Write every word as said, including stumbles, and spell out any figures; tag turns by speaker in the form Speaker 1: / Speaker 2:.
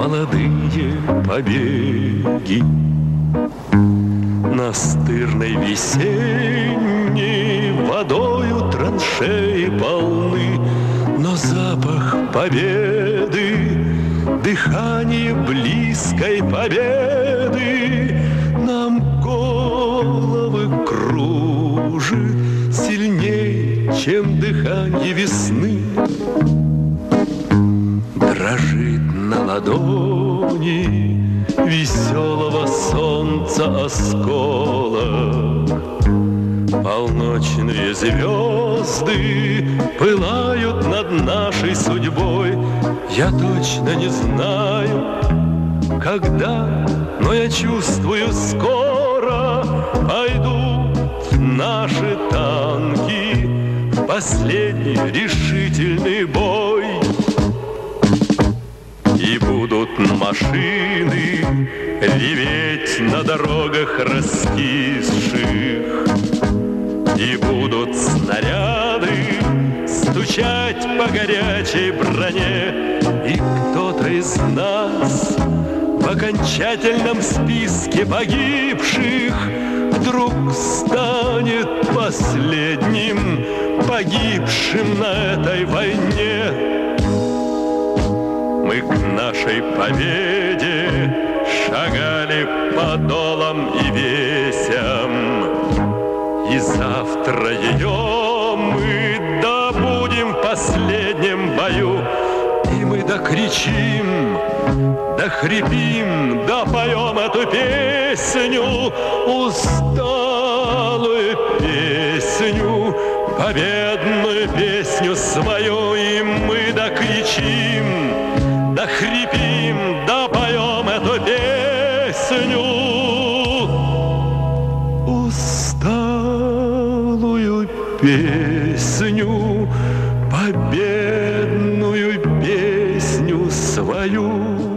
Speaker 1: молодые побеги. Настырной весенней водою траншеи полны, но запах победы, дыхание близкой победы нам головы кружит сильней, чем дыхание весны. Дрожит на ладони веселого солнца осколок. Полночные звезды пылают над нашей судьбой. Я точно не знаю, когда, но я чувствую, скоро пойдут наши танки в последний решительный бой. И будут машины реветь на дорогах раскисших, и будут снаряды стучать по горячей броне, и кто-то из нас в окончательном списке погибших вдруг станет последним погибшим на этой войне. Мы к нашей победе шагали по долам и весям, и завтра ее мы добудем в последнем бою. И мы докричим, дохрипим, допоем эту песню, усталую песню, победную песню свою. И мы докричим, дохрипим, допоем эту песню, усталую песню победы.